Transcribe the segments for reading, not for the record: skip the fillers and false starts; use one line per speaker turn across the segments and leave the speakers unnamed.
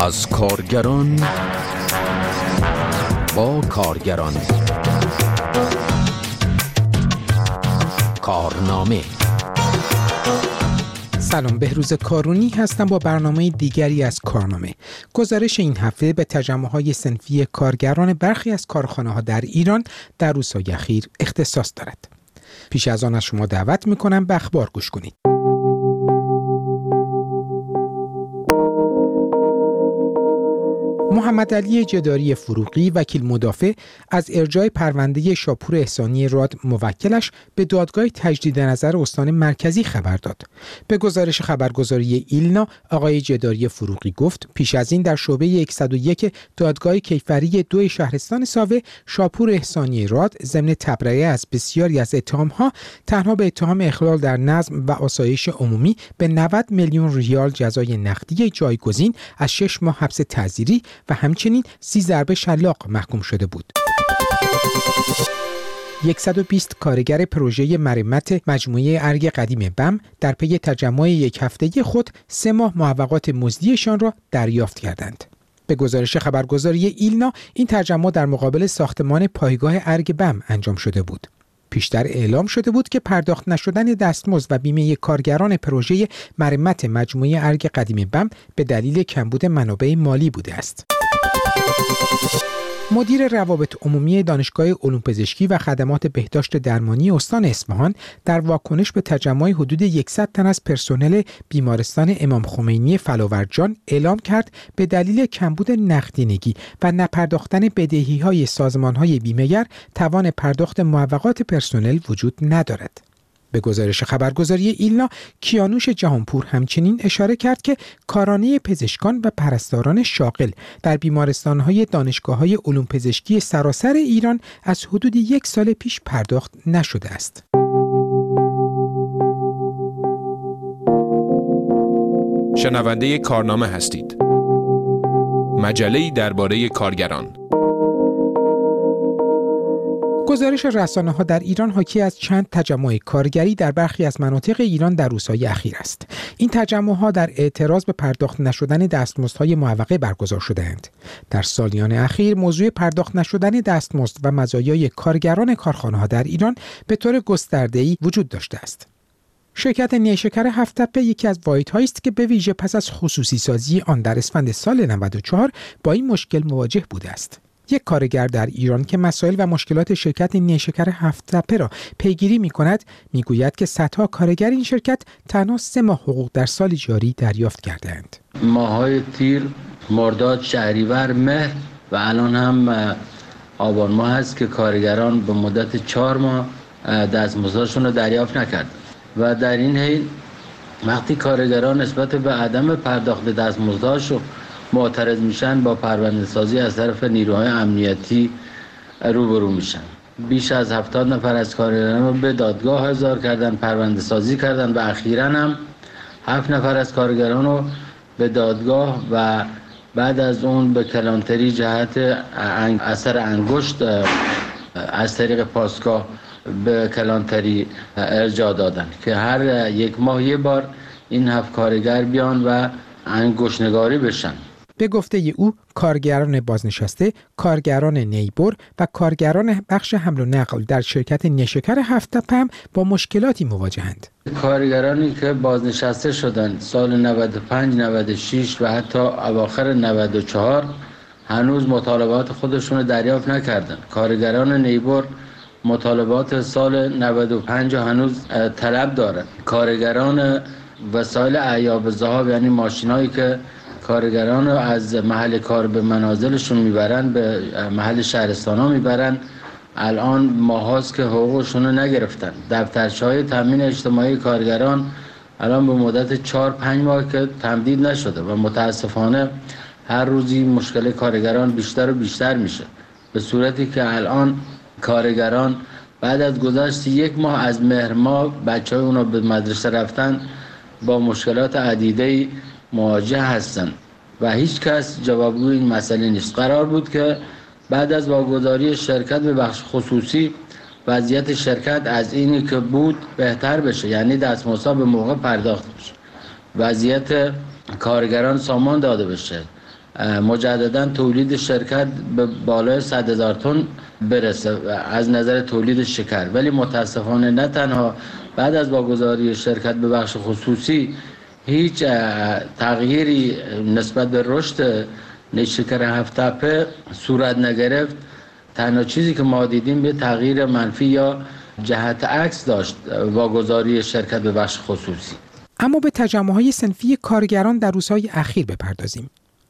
از کارگران با کارگران. کارنامه.
سلام، بهروز کارونی هستم با برنامه دیگری از کارنامه. گزارش این هفته به تجمع‌های صنفی کارگران برخی از کارخانه‌ها در ایران در روزهای اخیر اختصاص دارد. پیش از آن از شما دعوت می‌کنم به اخبار گوش کنید. محمد علی جداری فروغی وکیل مدافع از ارجاع پرونده شاپور احسانی راد موکلش به دادگاه تجدید نظر استان مرکزی خبر داد. به گزارش خبرگزاری ایلنا، آقای جداری فروغی گفت پیش از این در شعبه 101 دادگاه کیفری 2 شهرستان ساوه شاپور احسانی راد ضمن تبرئه از بسیاری از اتهام‌ها تنها به اتهام اخلال در نظم و آسایش عمومی به 90 میلیون ریال جزای نقدی جایگزین از 6 ماه حبس تعزیری و همچنین 30 ضربه شلاق محکوم شده بود. 120 کارگر پروژه مرمت مجموعه ارگ قدیم بم در پی تجمع یک هفتگی خود 3 ماه معوقات مزدیشان را دریافت کردند. به گزارش خبرگزاری ایلنا، این تجمع در مقابل ساختمان پایگاه ارگ بم انجام شده بود. پیشتر اعلام شده بود که پرداخت نشدن دستمزد و بیمه کارگران پروژه مرمت مجموعه ارگ قدیم بم به دلیل کمبود منابع مالی بوده است. مدیر روابط عمومی دانشگاه علوم پزشکی و خدمات بهداشت درمانی استان اصفهان در واکنش به تجمع حدود 100 تن از پرسنل بیمارستان امام خمینی فلاورجان اعلام کرد به دلیل کمبود نقدینگی و نپرداختن بدهی‌های سازمان‌های بیمه‌گر توان پرداخت معوقات پرسنل وجود ندارد. به گزارش خبرگزاری ایلنا، کیانوش جهانپور همچنین اشاره کرد که کارانه پزشکان و پرستاران شاغل در بیمارستان‌های دانشگاه‌های علوم پزشکی سراسر ایران از حدود 1 سال پیش پرداخت نشده است.
شنونده کارنامه هستید. مجله‌ای درباره کارگران.
گزارش رسانه‌ها در ایران حاکی از چند تجمع کارگری در برخی از مناطق ایران در روزهای اخیر است. این تجمع‌ها در اعتراض به پرداخت نشدن دستمزدهای معوقه برگزار شده‌اند. در سالیان اخیر موضوع پرداخت نشدن دستمزد و مزایای کارگران کارخانه‌ها در ایران به طور گسترده‌ای وجود داشته است. شرکت نیشکر هفت‌تپه یکی از واحدهایی است که به ویژه پس از خصوصی سازی آن در اسفند سال 94 با این مشکل مواجه بوده است. یک کارگر در ایران که مسائل و مشکلات شرکت نیشکر هفت‌تپه را پیگیری می‌کند می‌گوید که صدها کارگر این شرکت تنها 3 ماه حقوق در سال جاری دریافت کرده‌اند.
ماه‌های تیر، مرداد، شهریور، مهر و الان هم آبان ماه است که کارگران به مدت 4 ماه دستمزدشون رو دریافت نکردند و در این حین وقتی کارگران نسبت به عدم پرداخت دستمزدشون معترض میشن با پرونده سازی از طرف نیروهای امنیتی روبرو میشن. بیش از 70 نفر از کارگران رو به دادگاه احضار کردن، پرونده سازی کردن و اخیراً هم 7 نفر از کارگران رو به دادگاه و بعد از اون به کلانتری جهت اثر انگشت از طریق پاسگاه به کلانتری ارجاع دادن که هر 1 ماه یه بار این 7 کارگر بیان و انگشت‌نگاری بشن.
به گفته او، کارگران بازنشسته، کارگران نیبر و کارگران بخش حمل و نقل در شرکت نیشکر هفت‌تپه هم با مشکلاتی مواجهند.
کارگرانی که بازنشسته شدند سال 95، 96 و حتی اواخر 94 هنوز مطالبات خودشون رو دریافت نکردند. کارگران نیبر مطالبات سال 95 هنوز طلب دارند. کارگران وسایل اعیاب ذهاب، یعنی ماشینایی که کارگران رو از محل کار به منازلشون میبرن، به محل شهرستانا میبرن، الان ماهاست که حقوقشون رو نگرفتن. دفترچه‌های تامین اجتماعی کارگران الان به مدت 4-5 ماه که تمدید نشده و متاسفانه هر روزی مشکل کارگران بیشتر و بیشتر میشه، به صورتی که الان کارگران بعد از گذشت 1 ماه از مهر ماه بچه‌های اونا به مدرسه رفتن با مشکلات عدیده‌ای مواجه هستند و هیچ کس جوابگوی این مسئله نیست. قرار بود که بعد از واگذاری شرکت به بخش خصوصی وضعیت شرکت از اینی که بود بهتر بشه، یعنی دستمزدها به موقع پرداخت بشه، وضعیت کارگران سامان داده بشه، مجددا تولید شرکت به بالای 100,000 تن برسه از نظر تولید شکر. ولی متاسفانه نه تنها بعد از واگذاری شرکت به بخش خصوصی هیچ تغییری نسبت به رشد نیشکر هفت تپه صورت نگرفت. تنها چیزی که ما دیدیم به تغییر منفی یا جهت عکس داشت واگذاری شرکت به بخش خصوصی.
اما به تجمع‌های صنفی کارگران در روزهای اخیر بپردازیم.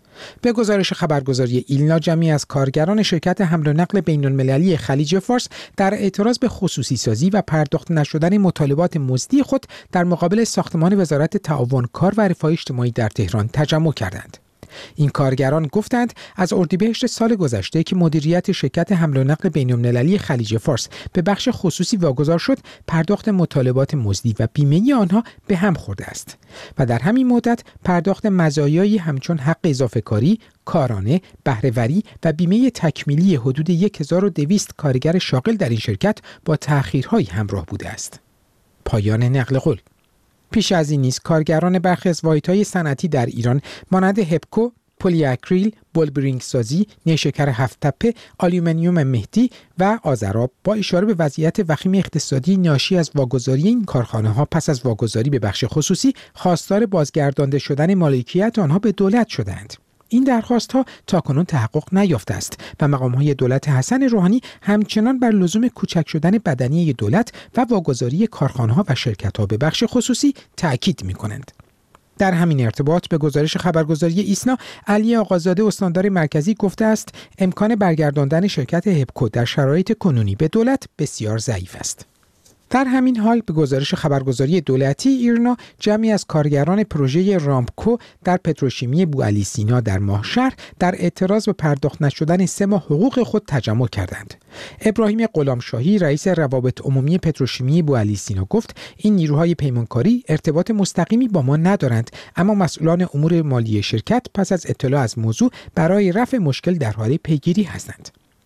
به گزارش خبرگزاری ایلنا، جمعی از کارگران شرکت حمل و نقل بین‌المللی خلیج فارس در اعتراض به خصوصی سازی و پرداخت نشدن مطالبات مزدی خود در مقابل ساختمان وزارت تعاون کار و رفاه اجتماعی در تهران تجمع کردند. این کارگران گفتند از اردیبهشت سال گذشته که مدیریت شرکت حمل و نقل بین‌المللی خلیج فارس به بخش خصوصی واگذار شد، پرداخت مطالبات مزدی و بیمه آنها به هم خورده است و در همین مدت پرداخت مزایایی همچون حق اضافه کاری، کارانه، بهره‌وری و بیمه تکمیلی حدود 1200 کارگر شاغل در این شرکت با تأخیرهای همراه بوده است. پایان نقل قول. پیش از این نیز کارگران برخی از واحدهای صنعتی در ایران مانند هپکو، پلی اکریل، بولبرینگ سازی، نیشکر هفت تپه، آلومینیوم مهدی و آذراب با اشاره به وضعیت وخیم اقتصادی ناشی از واگذاری این کارخانه‌ها پس از واگذاری به بخش خصوصی خواستار بازگردانده شدن مالکیت آنها به دولت شدند. این درخواست‌ها تاکنون تحقق نیافته است و مقام‌های دولت حسن روحانی همچنان بر لزوم کوچک شدن بدنی دولت و واگذاری کارخانه‌ها و شرکت‌ها به بخش خصوصی تأکید می‌کنند. در همین ارتباط به گزارش خبرگزاری ایسنا، علی آقازاده استاندار مرکزی گفته است امکان برگرداندن شرکت هپکو در شرایط کنونی به دولت بسیار ضعیف است. در همین حال به گزارش خبرگزاری دولتی ایرنا، جمعی از کارگران پروژه رامکو در پتروشیمی بوعلی سینا در ماهشهر در اعتراض به پرداخت نشدن 3 ماه حقوق خود تجمع کردند. ابراهیم غلامشاهی رئیس روابط عمومی پتروشیمی بوعلی سینا گفت این نیروهای پیمانکاری ارتباط مستقیمی با ما ندارند، اما مسئولان امور مالی شرکت پس از اطلاع از موضوع برای رفع مشکل در حال پیگیری هستند.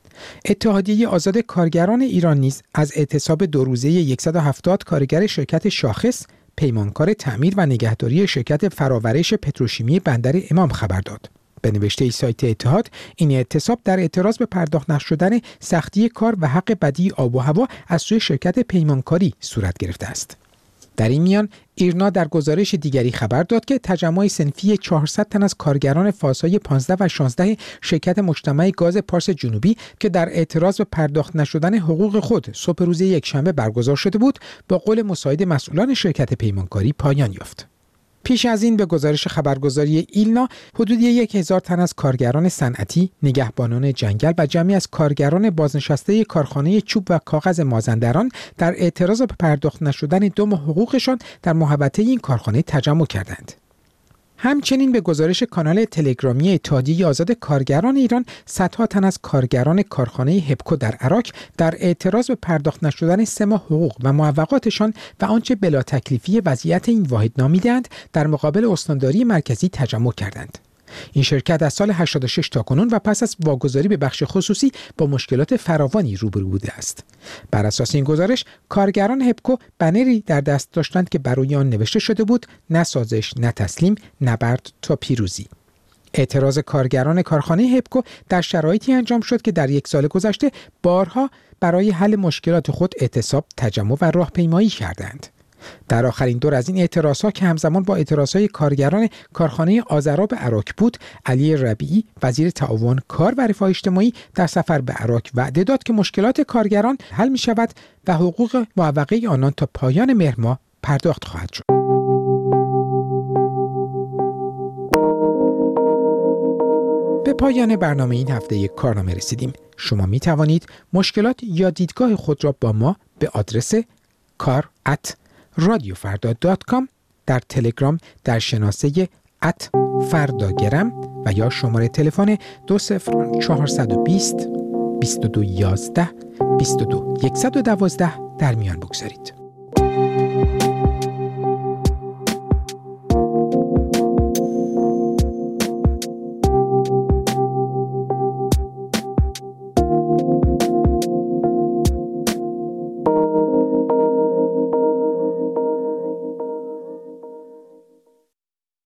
اتحادیه آزاد کارگران ایران نیز از اعتصاب 2 روزه 170 کارگر شرکت شاخص، پیمانکار تعمیر و نگهداری شرکت فراورش پتروشیمی بندر امام خبر داد. به نوشته سایت اتحاد، این اعتصاب در اعتراض به پرداخت نشدن سختی کار و حق بدی آب و هوا از سوی شرکت پیمانکاری صورت گرفته است. در این میان ایرنا در گزارش دیگری خبر داد که تجمع صنفی 400 تن از کارگران فازهای 15 و 16 شرکت مجتمع گاز پارس جنوبی که در اعتراض به پرداخت نشدن حقوق خود صبح روز یکشنبه برگزار شده بود، با قول مساعد مسئولان شرکت پیمانکاری پایان یافت. پیش از این به گزارش خبرگزاری ایلنا، حدود 1000 تن از کارگران صنعتی، نگهبانان جنگل و جمعی از کارگران بازنشسته کارخانه چوب و کاغذ مازندران در اعتراض به پرداخت نشدن 2 ماه حقوقشان در محوطه این کارخانه تجمع کردند. همچنین به گزارش کانال تلگرامی اتحادیه آزاد کارگران ایران، صدها تن از کارگران کارخانه هپکو در عراق در اعتراض به پرداخت نشدن 3 ماه حقوق و معوقاتشان و آنچه بلا تکلیفی وضعیت این واحد نامیدند در مقابل استانداری مرکزی تجمع کردند. این شرکت از سال 86 تا کنون و پس از واگذاری به بخش خصوصی با مشکلات فراوانی روبرو بوده است. بر اساس این گزارش، کارگران هپکو بنری در دست داشتند که برای آن نوشته شده بود: نه سازش، نه تسلیم، نبرد تا پیروزی. اعتراض کارگران کارخانه هپکو در شرایطی انجام شد که در 1 سال گذشته بارها برای حل مشکلات خود اعتصاب، تجمع و راهپیمایی کردند. در آخرین دور از این اعتراضها که همزمان با اعتراضهای کارگران کارخانه آذراب عراق بود، علی ربیعی وزیر تعاون کار و رفاه اجتماعی در سفر به عراق وعده داد که مشکلات کارگران حل می شود و حقوق معوقه آنان تا پایان مهر ماه پرداخت خواهد شد. به پایان برنامه این هفته کارنامه رسیدیم. شما می توانید مشکلات یا دیدگاه خود را با ما به آدرس kar@radiofarda.com در تلگرام در شناسه @فرداگرم و یا شماره تلفن 20420 2211 22 112 در میان بگذارید.